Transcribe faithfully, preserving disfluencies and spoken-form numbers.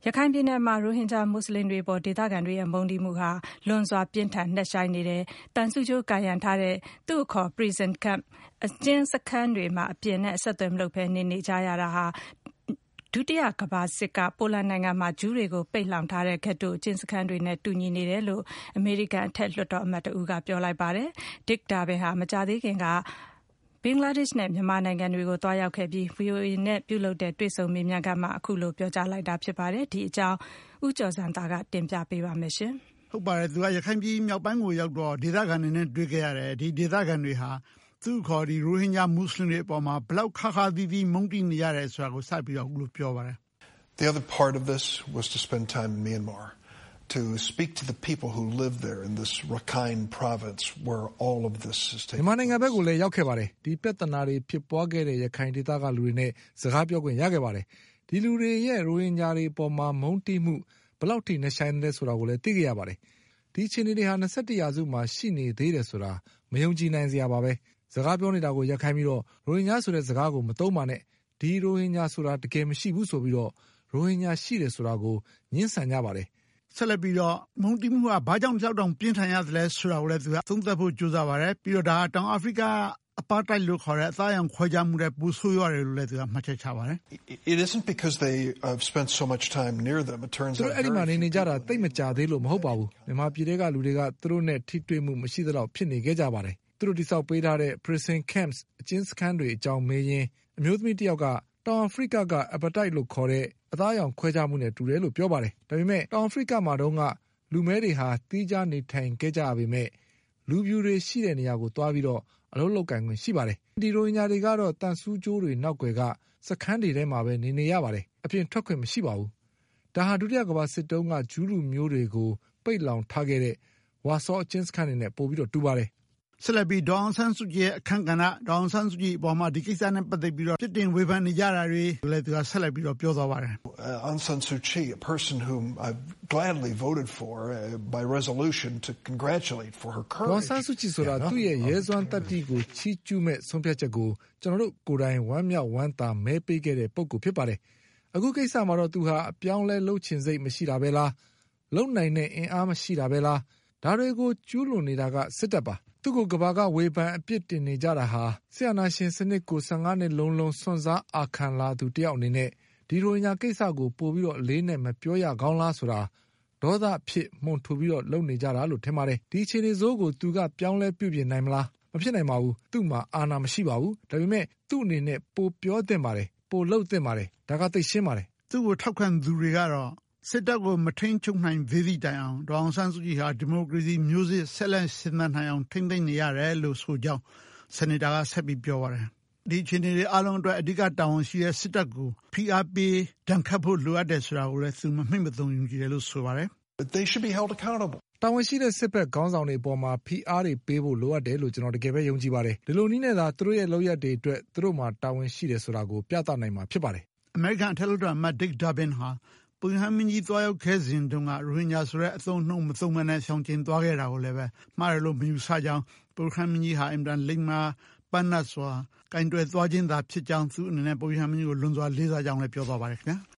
ရခိုင်ပြည်နယ်မှာရိုဟင်ဂျာမွတ်စလင်တွေပေါ်ဒေသခံတွေရဲ့မုန်းတီးမှုဟာလွန်စွာပြင်းထန်နှက်ရှိုင်းနေတယ်။တန်ဆူကြိုးကာရန်ထားတဲ့သူ့အခေါ် prison camp အကျဉ်းစခန်းတွေမှာအပြင်နဲ့အဆက်အသွယ်မလုပ်ဘဲနေနေကြရတာဟာဒုတိယကမ္ဘာစစ်ကပိုလန်နိုင်ငံမှာဂျူးတွေကိုပိတ်လှောင်ထားတဲ့ဂက်တိုအကျဉ်းစခန်းတွေနဲ့တူညီနေတယ်လို့အမေရိကန်အထက်လွှတ်တော်အမတ်တဦးကပြောလိုက်ပါတယ်။ Dick Durbin ဟာမကြာသေးခင်ကဘင်္ဂလားဒေ့ရှ်နဲ့မြန်မာနိုင်ငံတွေကိုသွားရောက်ခဲ့ပြီး ဗွီအိုအေ နဲ့ပြုလုပ်တဲ့တွေ့ဆုံမေးမြန်းခန်းမှာအခုလိုပြောကြားလိုက်တာဖြစ်ပါတယ်။ဒီအကြောင်းဦးကျော်စံသားကတင်ပြပေးပါမယ်ရှင်။ဟုတ်ပါတယ်သူကရခိုင်ပြည်မြောက်ပိုင်းကိုရောက်တော့ဒေသခံတွေနဲ့တွေ့ခဲ့ရတယ်ဒီဒေသခံတွေဟာသူ့ခေါ်ဒီရိုဟင်ဂျာမွတ်စလင်တွေအပေါ်မှာဘလောက်ခါခါသီးသီးမုန်းတီးနေရတယ်ဆိုတာကိုစပြီးတော့အခုလိုပြောပါတယ်။ The other part of this was to spend time in Myanmar to speak to the people who live there in this Rakhine province where all of this is taking place. မြန်မာနိုင်ငံဘက်ကိုလည်းရောက်ခဲ့ပါတယ်ဒီပြဿနာတွေဖြစ်ပွားခဲ့တဲ့ရခိုင်ဒေသကလူတွေနဲ့စကားပြောခွင့်ရခဲ့ပါတယ်ဒီလူတွေရဲ့ရိုဟင်ဂျာတွေပေါ်မှာမုန်းတီးမှုဘလောက်ထိနှက်ဆိုင်နေလဲဆိုတာကိုလည်းသိခဲ့ရပါတယ်ဒီအခြေအနေတွေဟာ၂၁ရာစုမှာရှိနေသေးတယ်ဆိုတာမယုံကြည်နိုင်စရာပါပဲစကားပြောနေတာကိုရက်ခိုင်းပြီးတော့ရိုဟင်ဂျာဆိုတဲ့စကားကိုမသုံးပါနဲ့ဒီရိုဟင်ဂျာဆိုတာတကယ်မရှိဘူးဆိုပြီးတော့ရိုဟင်ဂျာရှိတယ်ဆိုတာကိုညှင်းဆန်ကြပါတယ်ဆက်လက်ပြီးတော့မုန်းတီးမှုကဘာကြောင့်ကြောက်တောင်ပြင်းထန်ရသလဲဆိုတာကိုလည်းသူကသုံးသပ်ဖို့ကြိုးစားပါတယ်ပြီးတော့ဒါကတောင်အာဖရိကအပါတိုက်လို့ခေါ်တဲ့အသားအရောင်ခွဲခြားမှုတွေပူဆိုးရတယ်လို့လည်းသူကမှတ်ချက်ချပါတယ် It isn't because they have spent so much time near them it turns out အဲ့ဒီမှာနေနေကြတာတိတ်မကြသေးလို့မဟုတ်ပါဘူးမြန်မာပြည်တွေကလူတွေကသူတို့နဲ့ထိတွေ့မှုမရှိသလောက်ဖြစ်နေခဲ့ကြပါတယ်သူတို့တိစောက်ပေးထားတဲ့ prison camps အကျဉ်းစခန်းတွေအကြောင်းမေးရင်အမျိုးသမီးတစ်ယောက်ကတောင်အာဖရိကက apartheid လို့ခေါ်တဲ့အသားအရောင်ခွဲခြားမှုနဲ့တူတယ်လို့ပြောပါတယ်ဒါပေမဲ့တောင်အာဖရိကမှာတုန်းကလူမဲတွေဟာတီးခြားနေထိုင်ခဲ့ကြပေမဲ့လူပြူတွေရှိတဲ့နေရာကိုတွားပြီးတော့အလုပ်လုပ်ကိုင်ခွင့်ရှိပါတယ်ဒီရိုဟင်ဂျာတွေကတော့တန်ဆူးကြိုးတွေနောက်ွယ်ကစခန်းတွေထဲမှာပဲနေနေရပါတယ်အပြင်ထွက်ခွင့်မရှိပါဘူးဒါဟာဒုတိယကမ္ဘာစစ်တုန်းကဂျူးလူမျိုးတွေကိုပိတ်လောင်ထားခဲ့တဲ့ဝါဆောအကျဉ်းစခန်းတွေနဲ့ပို့ပြီးတော့တူပါတယ်ဆက်လက်ပြီးဒေါအောင်ဆန်းစုကြည်ရဲ့အခမ်းကဏ္ဍဒေါအောင်ဆန်းစုကြည်အပေါ်မှာဒီကိစ္စနဲ့ပတ်သက်ပြီးတော့ပြစ်တင်ဝေဖန်နေကြတာတွေလည်းသူကဆက်လက်ပြီးတော့ပြောသွားပါတယ် Aung San Suu Kyi a person whom I've gladly voted for uh, by resolution to congratulate for her courage ဒေါအောင်ဆန်းစုကြည်ဆိုတာသူ့ရဲ့ရဲစွမ်းတတ္တိကိုချီးကျူးမဲ့ဆုံးဖြတ်ချက်ကိုကျွန်တော်တို့ကိုယ်တိုင်ဝမ်းမြောက်ဝမ်းသာမဲပေးခဲ့တဲ့ပုဂ္ဂိုလ်ဖြစ်ပါတယ်အခုကိစ္စမှာတော့သူဟာအပြောင်းလဲလှုပ်ချင်စိတ်မရှိတာပဲလားလုံနိုင်တဲ့အင်အားမရှိတာပဲလားဒါတွေကိုကျူးလွန်နေတာကစစ်တပ်ပါသူ့ကိုကဘာကဝေဖန်အပြစ်တင်နေကြတာဟာဆရာနာရှင်စနစ်ကိုဆယ်ငါးနှစ်လုံးလုံးစွန့်စားအာခံလာသူတယောက်အနေနဲ့ဒီရိုဟင်ဂျာကိစ္စကိုပို့ပြီးတော့လေးနဲ့မပြောရကောင်းလားဆိုတာဒေါသဖြစ်မှုန်ထူပြီးတော့လုပ်နေကြတာလို့ထင်ပါတယ်ဒီအခြေအနေစိုးကိုသူကပြောင်းလဲပြုပြင်နိုင်မလားမဖြစ်နိုင်ပါဘူးသူ့မှာအာဏာမရှိပါဘူးဒါပေမဲ့သူ့အနေနဲ့ပိုပြောသင့်ပါတယ်ပိုလုပ်သင့်ပါတယ်ဒါကသိရှင်းပါတယ်သူ့ကိုထောက်ခံသူတွေကတော့စစ်တပ်ကိုမထိန်ချုပ်နိုင်သေးသည့်တိုင်အောင်ဒေါအောင်ဆန်းစုကြည်ဟာဒီမိုကရေစီမျိုးစစ်ဆက်လက်ရှင်သန်နိုင်အောင်ထိမ့်သိမ့်နေရတယ်လို့ဆိုကြောင်းစနေတာကဆက်ပြီးပြောပါတယ်ဒီအခြေအနေတွေအလုံးအတွက်အဓိကတာဝန်ရှိတဲ့စစ်တပ်ကိုဖိအားပေးဒဏ်ခတ်ဖို့လိုအပ်တယ်ဆိုတာကိုလည်းသူမမှိတ်မသုံးယူကြတယ်လို့ဆိုပါတယ် They should be held accountable တာဝန်ရှိတဲ့စစ်ဘက်ခေါင်းဆောင်တွေအပေါ်မှာဖိအားတွေပေးဖို့လိုအပ်တယ်လို့ကျွန်တော်တကယ်ပဲယုံကြည်ပါတယ်ဒီလိုနည်းနဲ့သာသူတို့ရဲ့လုပ်ရက်တွေအတွက်သူတို့မှာတာဝန်ရှိတယ်ဆိုတာကိုပြသနိုင်မှာဖြစ်ပါတယ်အမေရိကန်အထက်လွှတ်တော်အမတ် Dick Durbin ဟာပုဂ္ဂိုလ်မင်းကြီးသွားရောက်ခဲ့စဉ်တုန်းကရိုဟင်ဂျာဆိုတဲ့အသုံးအနှုန်းမသုံးမနဲ့ရှောင်ကျဉ်သွားခဲ့တာကိုလည်းပဲမှားတယ်လို့မယူဆကြောင်းပုဂ္ဂိုလ်မင်းကြီးဟာအင်တန်လိမ္မာပန်းနတ်စွာကင်တွယ်သွားခြင်းသာဖြစ်ကြောင်းသူအနေနဲ့ပုဂ္ဂိုလ်မင်းကြီးကိုလွန်စွာလေးစားကြောင်းလည်းပြောသွားပါတယ်ခင်ဗျာ